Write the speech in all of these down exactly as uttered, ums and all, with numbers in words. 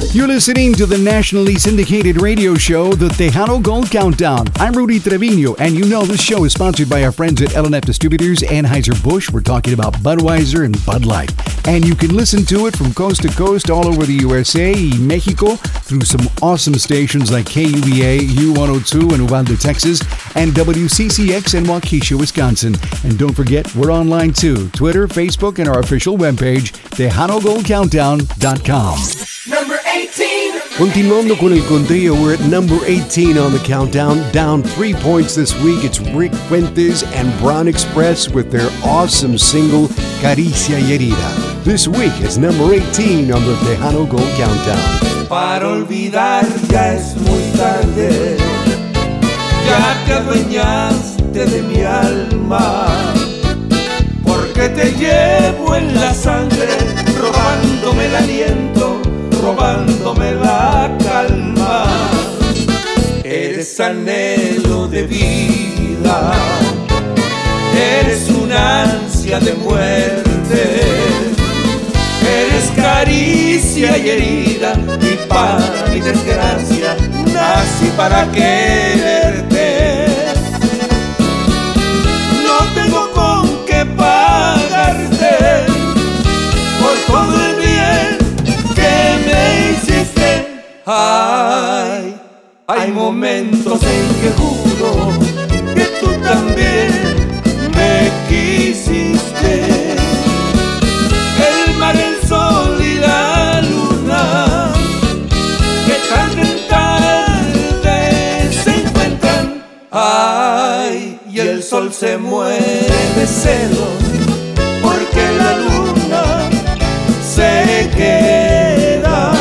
You're listening to the nationally syndicated radio show, The Tejano Gold Countdown. I'm Rudy Trevino, and you know this show is sponsored by our friends at L and F Distributors, Anheuser-Busch. We're talking about Budweiser and Bud Light. And you can listen to it from coast to coast all over the U S A and Mexico through some awesome stations like K U B A, U one oh two in Uvalde, Texas, and W C C X in Waukesha, Wisconsin. And don't forget, we're online too. Twitter, Facebook, and our official webpage, Tejano Gold Countdown dot com. Number eighteen. Continuando con el conteo, we're at number eighteen on the countdown. Down three points this week. It's Rick Fuentes and Brown Express with their awesome single, Caricia y Herida. This week is number eighteen on the Tejano Gold Countdown. Para olvidar ya es muy tarde, ya te adueñaste de mi alma, porque te llevo en la sangre, robándome el aliento, robándome la calma. Eres anhelo de vida, eres una ansia de muerte, eres caricia y herida, y para mi desgracia nací para quererte. No tengo con qué pagarte por todo el bien que me hiciste. Ay, hay momentos en que juro que tú también me quisiste. El mar, el sol y la luna, que tarde en tarde se encuentran. Ay, y el sol se muere de celos, porque la luna se queda.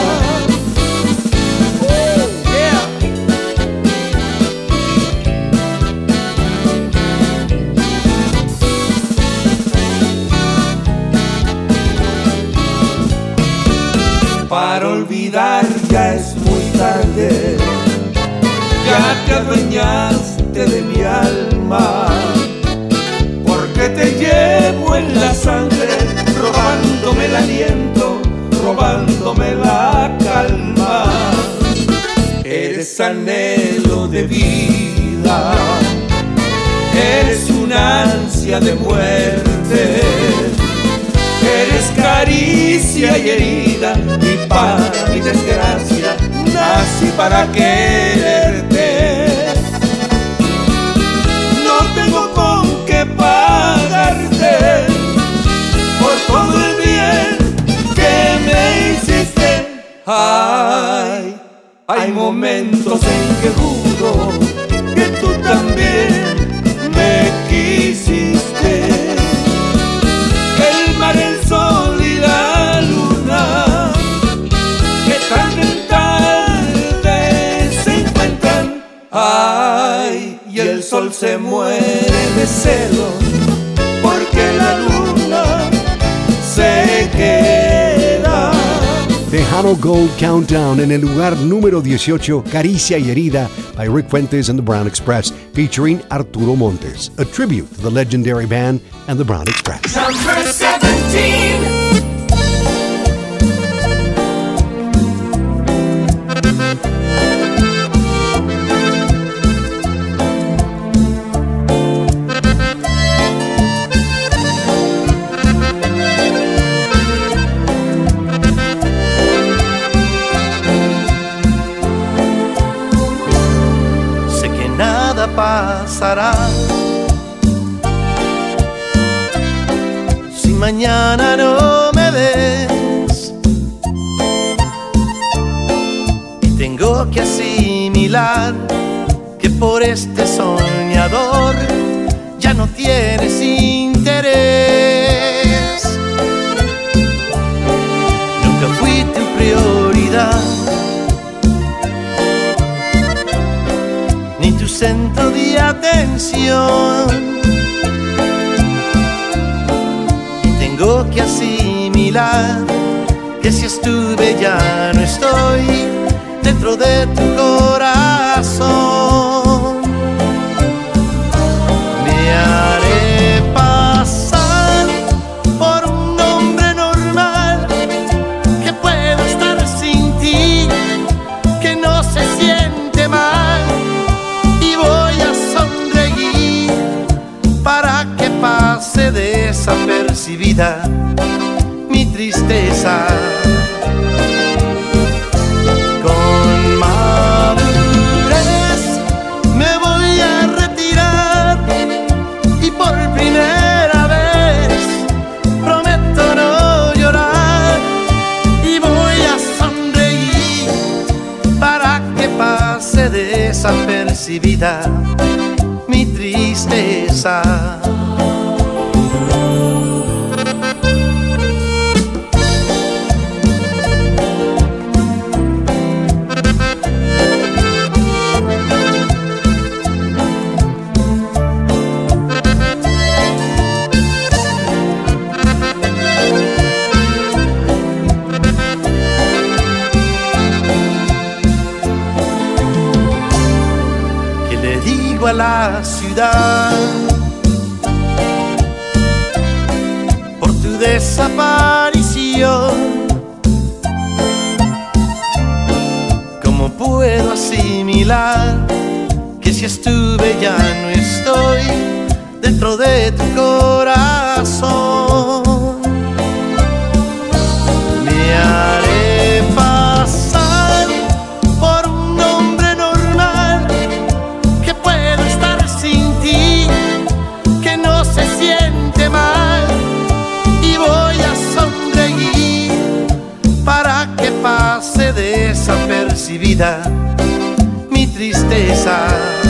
Uh, yeah. Para olvidar ya es muy tarde, ya te adueñaste de mi alma, porque te llevo en la sangre, robándome el aliento, robándome la calma. Eres anhelo de vida, eres una ansia de muerte, eres caricia y herida, y para mi desgracia nací para quererte. No tengo con qué pagarte por todo el bien que me hiciste. Ay, hay momentos en que juro que tú también me quisiste. El mar, el sol y la luna, que tarde en tarde se encuentran. Ay, y el sol se muere de celos, porque la luna se queda. Tejano Gold Countdown en el lugar número dieciocho, Caricia y Herida by Rick Fuentes and the Brown Express, featuring Arturo Montes, a tribute to the legendary band and the Brown Express. Number seventeen. Pasará si mañana no me ves, y tengo que asimilar que por este soñador ya no tienes interés. Nunca fui tu prioridad, ni tu centro de atención, y tengo que asimilar que si estuve ya no estoy dentro de tu corazón. Me haré pasar por un hombre normal que pueda estar sin ti, tristeza. Con madurez me voy a retirar y por primera vez prometo no llorar y voy a sonreír para que pase desapercibida mi tristeza. A la ciudad por tu desaparición. ¿Cómo puedo asimilar que si estuve ya no estoy dentro de tu corazón? Me haré pasar por un hombre normal que puedo estar sin ti, que no se siente mal, y voy a sonreír para que pase desapercibida mi tristeza.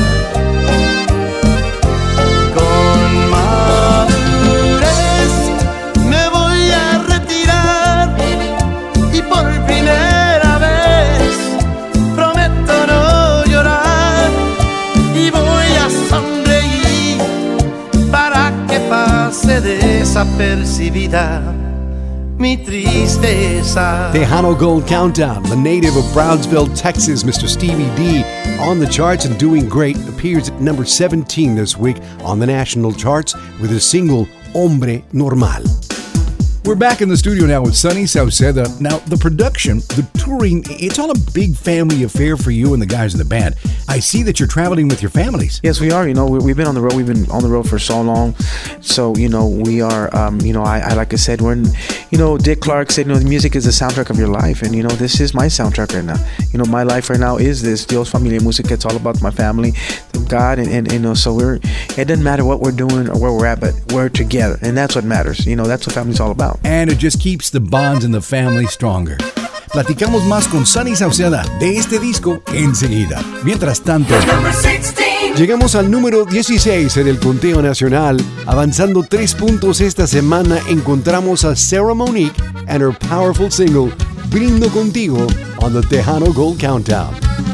Con madurez me voy a retirar y por primera vez prometo no llorar y voy a sonreír para que pase desapercibida mi tristeza. Tejano Gold Countdown, the native of Brownsville, Texas, Mister Stevie D, on the charts and doing great, appears at number seventeen this week on the national charts with his single Hombre Normal. We're back in the studio now with Sonny Sauceda. Now, the production, the touring, it's all a big family affair for you and the guys in the band. I see that you're traveling with your families. Yes, we are. You know, we, we've been on the road. We've been on the road for so long. So, you know, we are, um, you know, I, I like I said, we're in, you know, Dick Clark said, you know, the music is the soundtrack of your life. And, you know, this is my soundtrack right now. You know, my life right now is this. Dios Familia Musica. It's all about my family, God. And, and, and, you know, so we're, it doesn't matter what we're doing or where we're at, but we're together. And that's what matters. You know, that's what family's all about. And it just keeps the bonds in the family stronger. Platicamos más con Sonny Sauceda de este disco enseguida. Mientras tanto, llegamos al número dieciséis en el conteo nacional. Avanzando tres puntos esta semana, encontramos a Sarah Monique and her powerful single Brindo Contigo on the Tejano Gold Countdown.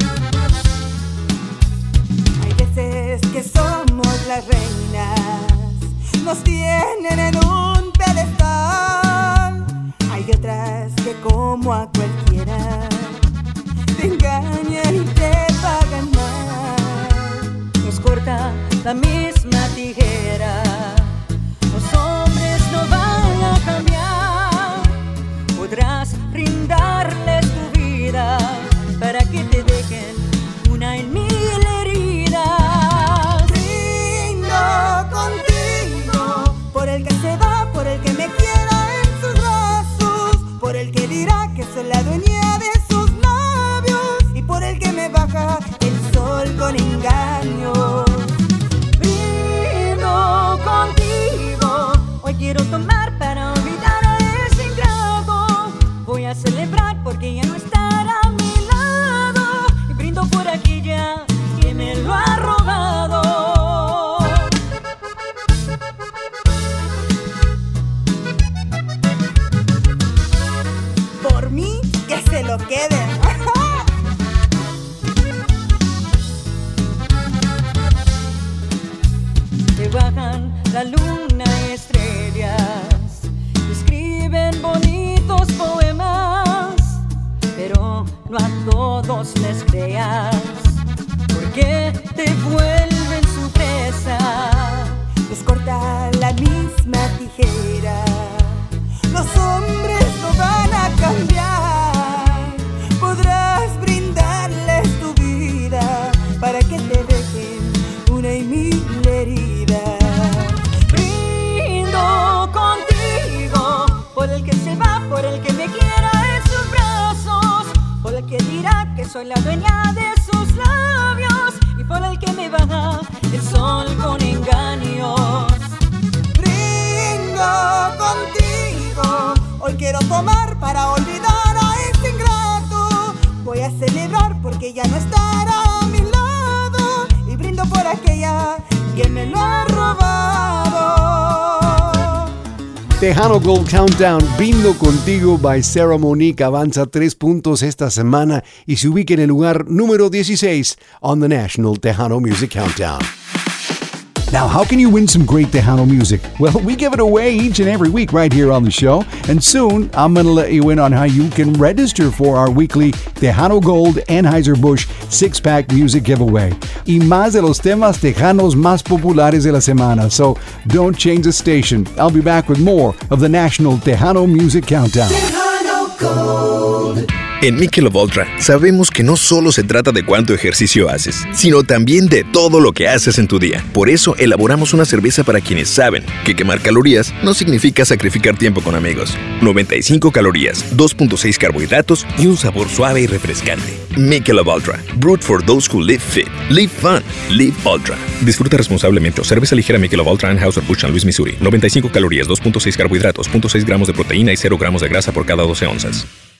Hay veces que somos las reinas, nos tienen en un pedestal. Hay otras que como a cualquiera te engañan y te pagan mal. Nos corta la misma tijera, los hombres no van a cambiar. Podrás brindarles tu vida para que te dejen una en mil heridas. Brindo contigo por el que se va, por el que me quiera en sus brazos, por el que dirá que soy la dueña de sus labios y por el que me baja el sol con engaños. Brindo contigo, hoy quiero tomar para olvidar a ese ingrato. Voy a celebrar porque ya no estará a mi lado y brindo por aquella que me lo ha robado. Por mí, que se lo queden. Te bajan la luna y estrellas, te escriben bonitos poemas, pero no a todos les creas, porque te vuelven su presa. Les corta la misma tijera, los hombres no van a cambiar. Podrás brindarles tu vida para que te dejen una y mil heridas. Brindo contigo por el que se va, por el que me quiera en sus brazos, por el que dirá que soy la dueña de sus labios y por el que me baja el sol con engaños. Brindo contigo, hoy quiero tomar para olvidar a este ingrato. Voy a celebrar porque ya no estará a mi lado y brindo por aquella que me lo ha robado. Tejano Gold Countdown, Brindo Contigo by Sarah Monique, avanza tres puntos esta semana y se ubica en el lugar número dieciséis on the National Tejano Music Countdown. Now, how can you win some great Tejano music? Well, we give it away each and every week right here on the show. And soon, I'm going to let you in on how you can register for our weekly Tejano Gold Anheuser-Busch six-pack music giveaway. Y más de los temas tejanos más populares de la semana. So, don't change the station. I'll be back with more of the National Tejano Music Countdown. Tejano Gold. En Michelob Ultra sabemos que no solo se trata de cuánto ejercicio haces, sino también de todo lo que haces en tu día. Por eso elaboramos una cerveza para quienes saben que quemar calorías no significa sacrificar tiempo con amigos. noventa y cinco calorías, dos punto seis carbohidratos y un sabor suave y refrescante. Michelob Ultra, brewed for those who live fit, live fun, live ultra. Disfruta responsablemente. Cerveza ligera Michelob Ultra Anheuser-Busch San Luis, Missouri. noventa y cinco calorías, dos punto seis carbohidratos, cero punto seis gramos de proteína y cero gramos de grasa por cada doce onzas.